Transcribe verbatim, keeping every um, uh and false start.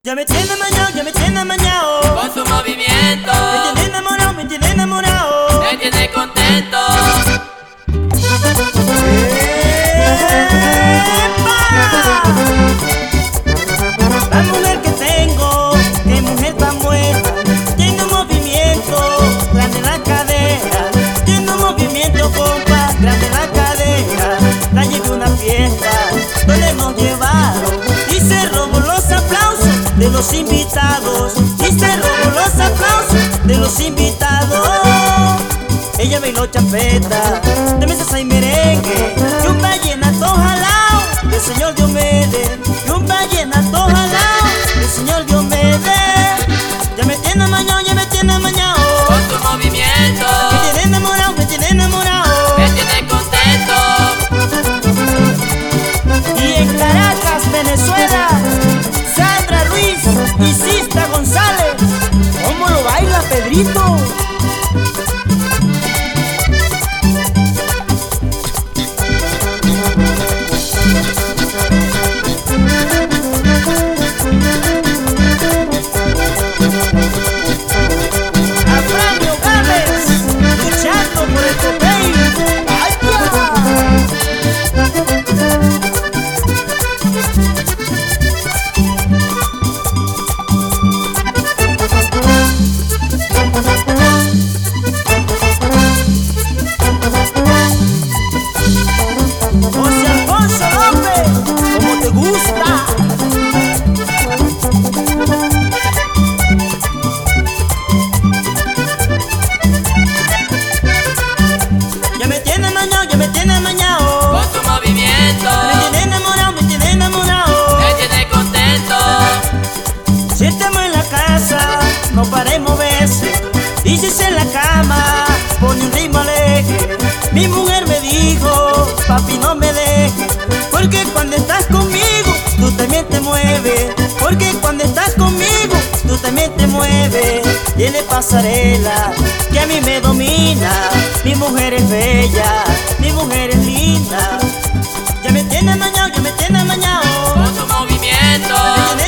Ya me tiene mañao, ya me tiene mañao. Con su movimiento Me tiene enamorado, me tiene enamorado. me tiene contento. ¡Epa! La mujer que tengo, qué mujer tan buena. Tiene un movimiento grande en la cadera. Tiene un movimiento, compa, grande en la cadera. La llevé a una fiesta donde nos llevaron y se robó los aplausos de los invitados. Y se robó los aplausos de los invitados. Ella bailó champeta, de salsa y merengue, y un vallenato jalao del señor Diomedes, y un vallenato jalao del señor Diomedes. Ya me tiene amañado, ya me tiene amañado. Con su movimiento Me tiene enamorado, me tiene enamorado. me tiene contento. Y en Caracas, Venezuela, Sandra Ruiz y Sista González. ¿Cómo lo baila Pedrito? Afranio Gámez, luchando por el Copey. ¡Ay, José Alfonso López, como te gusta. Ya me tiene mañao, ya me tiene mañao. Con su movimiento Me tiene enamorado, me tiene enamorado. me tiene contento. Si estamos en la casa, no paremos veces. Y si es en la cama, pone un ritmo alegre. Mi mujer me dijo, papi, no me dejes, porque cuando estás conmigo, tú también te mueves. Porque cuando estás conmigo, tú también te mueves. Tiene pasarela que a mí me domina. Mi mujer es bella, mi mujer es linda. Ya me tiene amañado, ya me tiene amañado. Con su movimiento Me tiene